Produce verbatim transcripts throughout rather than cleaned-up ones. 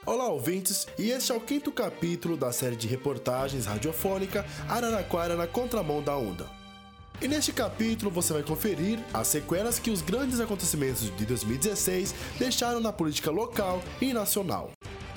Olá, ouvintes, e este é o quinto capítulo da série de reportagens radiofônica Araraquara na Contramão da Onda. E neste capítulo você vai conferir as sequelas que os grandes acontecimentos de dois mil e dezesseis deixaram na política local e nacional.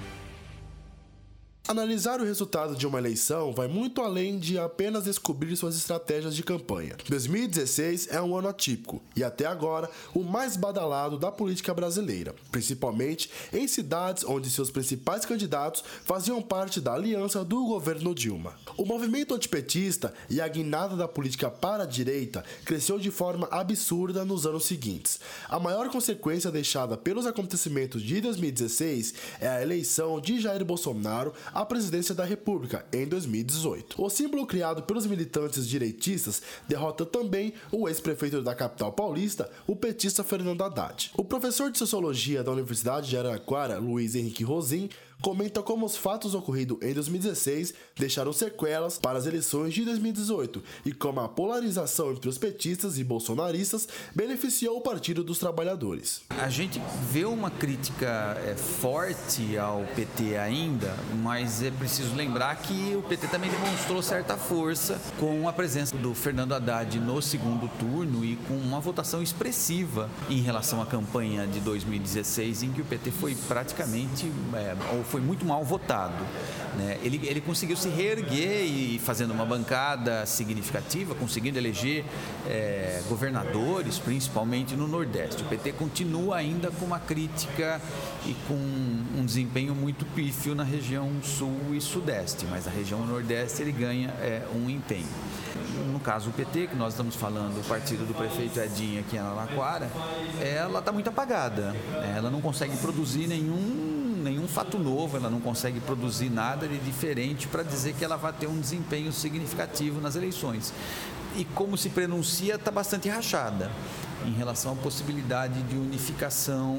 Analisar o resultado de uma eleição vai muito além de apenas descobrir suas estratégias de campanha. dois mil e dezesseis é um ano atípico e até agora o mais badalado da política brasileira, principalmente em cidades onde seus principais candidatos faziam parte da aliança do governo Dilma. O movimento antipetista e a guinada da política para a direita cresceu de forma absurda nos anos seguintes. A maior consequência deixada pelos acontecimentos de dois mil e dezesseis é a eleição de Jair Bolsonaro à presidência da República em dois mil e dezoito. O símbolo criado pelos militantes direitistas derrota também o ex-prefeito da capital paulista, o petista Fernando Haddad. O professor de Sociologia da Universidade de Araraquara, Luiz Henrique Rosim, comenta como os fatos ocorridos em dois mil e dezesseis deixaram sequelas para as eleições de dois mil e dezoito e como a polarização entre os petistas e bolsonaristas beneficiou o Partido dos Trabalhadores. A gente vê uma crítica é, forte ao P T ainda, mas é preciso lembrar que o P T também demonstrou certa força com a presença do Fernando Haddad no segundo turno e com uma votação expressiva em relação à campanha de dois mil e dezesseis, em que o P T foi praticamente, é, ou foi muito mal votado, né? Ele, ele conseguiu se reerguer e fazendo uma bancada significativa, conseguindo eleger é, governadores, principalmente no Nordeste. O P T continua ainda com uma crítica e com um desempenho muito pífio na região Sul e Sudeste, mas na região Nordeste ele ganha é, um empenho. No caso o P T, que nós estamos falando, o partido do prefeito Edinho aqui em Araraquara, ela está muito apagada, ela não consegue produzir nenhum nenhum fato novo, ela não consegue produzir nada de diferente para dizer que ela vai ter um desempenho significativo nas eleições. E como se pronuncia, está bastante rachada em relação à possibilidade de unificação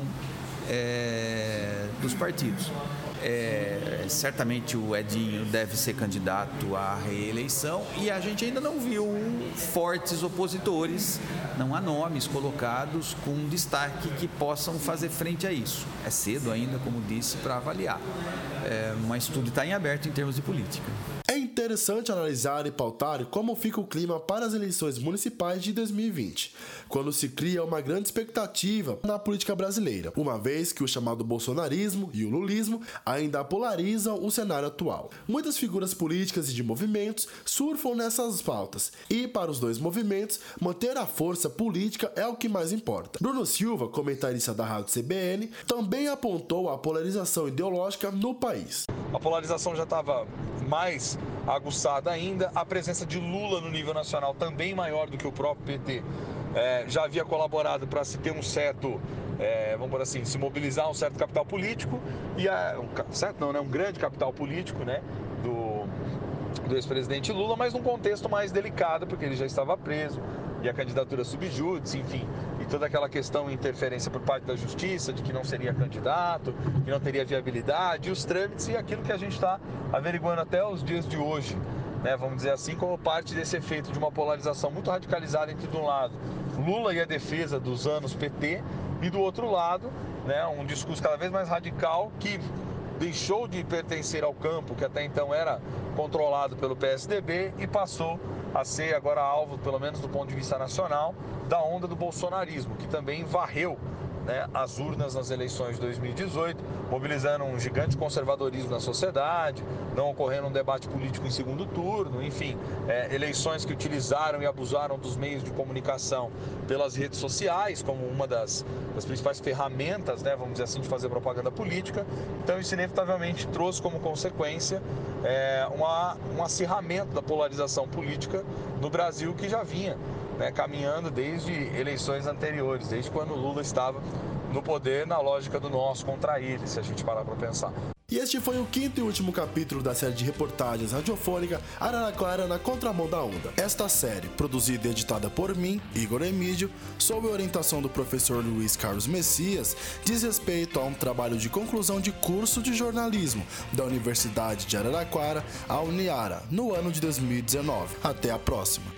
é, dos partidos. É, certamente o Edinho deve ser candidato à reeleição e a gente ainda não viu fortes opositores, não há nomes colocados com destaque que possam fazer frente a isso. É cedo ainda, como disse, para avaliar, é, mas tudo está em aberto em termos de política. É interessante analisar e pautar como fica o clima para as eleições municipais de dois mil e vinte, quando se cria uma grande expectativa na política brasileira, uma vez que o chamado bolsonarismo e o lulismo ainda polarizam o cenário atual. Muitas figuras políticas e de movimentos surfam nessas pautas, e para os dois movimentos, manter a força política é o que mais importa. Bruno Silva, comentarista da Rádio C B N, também apontou a polarização ideológica no país. A polarização já estava mais aguçada ainda, a presença de Lula no nível nacional também maior do que o próprio P T é, já havia colaborado para se ter um certo, é, vamos por assim, se mobilizar um certo capital político, e a, um, certo não, né, um grande capital político, né, do, do ex-presidente Lula, mas num contexto mais delicado, porque ele já estava preso, e a candidatura subjúdice, enfim, e toda aquela questão de interferência por parte da justiça, de que não seria candidato, que não teria viabilidade, e os trâmites e aquilo que a gente está averiguando até os dias de hoje, né, vamos dizer assim, como parte desse efeito de uma polarização muito radicalizada entre, de um lado, Lula e a defesa dos anos P T, e do outro lado, né, um discurso cada vez mais radical que deixou de pertencer ao campo que até então era controlado pelo P S D B e passou a ser agora alvo, pelo menos do ponto de vista nacional, da onda do bolsonarismo, que também varreu, né, as urnas nas eleições de dois mil e dezoito, mobilizando um gigante conservadorismo na sociedade, não ocorrendo um debate político em segundo turno, enfim, é, eleições que utilizaram e abusaram dos meios de comunicação pelas redes sociais, como uma das, das principais ferramentas, né, vamos dizer assim, de fazer propaganda política. Então isso inevitavelmente trouxe como consequência é, uma, um acirramento da polarização política no Brasil, que já vinha, né, caminhando desde eleições anteriores, desde quando o Lula estava no poder, na lógica do nós contra ele, se a gente parar para pensar. E este foi o quinto e último capítulo da série de reportagens radiofônica Araraquara na Contramão da Onda. Esta série, produzida e editada por mim, Igor Emídio, sob a orientação do professor Luiz Carlos Messias, diz respeito a um trabalho de conclusão de curso de jornalismo da Universidade de Araraquara, a Uniara, no ano de dois mil e dezenove. Até a próxima!